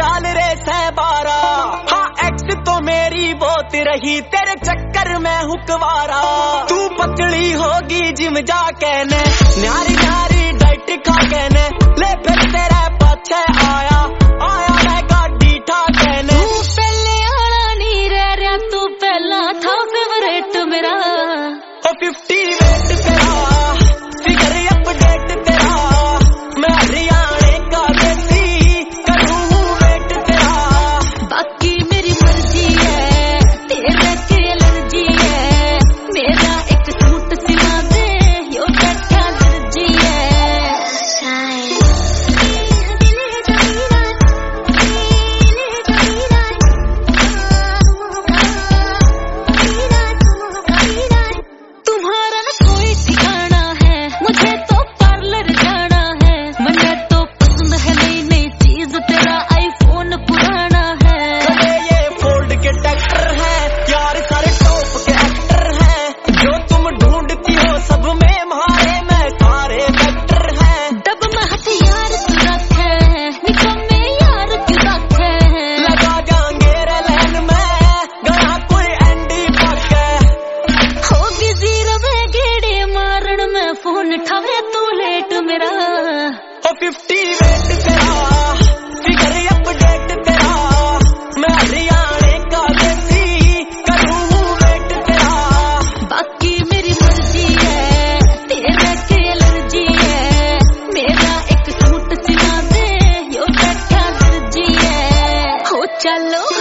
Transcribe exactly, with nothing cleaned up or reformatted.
चाल रे सहबारा। हाँ एक्स तो मेरी बहुत रही, तेरे चक्कर में हुकवारा। तू पतली होगी जिम जाके ने, न्यारी न्यारी डाइट खा के ने, ले फिर तेरे पाछे आया आया मैं गाड़ी ठाके ने। तू पहले आना नहीं रह रहा, तू पहला था फेवरेट मेरा। ओ फिफ्टी वेट तेरा, फिगर अपडेट तेरा, मैं हरियाणे का देसी करूँ वेट तेरा। बाकी मेरी मर्जी है, तेरे के एलर्जी है, मेरा एक सूट सिला दे, यो बैठा दर्जी है। तुम्हारा न कोई ठिकाना है, मुझे तो पार्लर जाना है। मुझे तो पसंद है नई नई चीज, तेरा आईफोन पुराना है। अरे ये फोल्ड के ट्रैक्टर है यार, सारे टॉप के एक्टर हैं। जो तुम ढूंढती हो सब में मारे मैं सारे वेक्टर हैं। डब में हथियार तू रखे है, निकम्मे यार क्यों रखे है। लगा जाएंगे रे लाइन में, गया कोई एंडी पक्के। होगी जीरो में गेड़े मारण में, फोन उठावे तू लेट मेरा। ओ फिफ्टी वेट तेरा, फिगर अपडेट तेरा, मैं हरियाणे का देसी करूँ वेट तेरा। बाकी मेरी मर्जी है, तेरे के एलर्जी है, मेरा एक सूट सिला दे, यो बैठा दर्जी है। हो चलो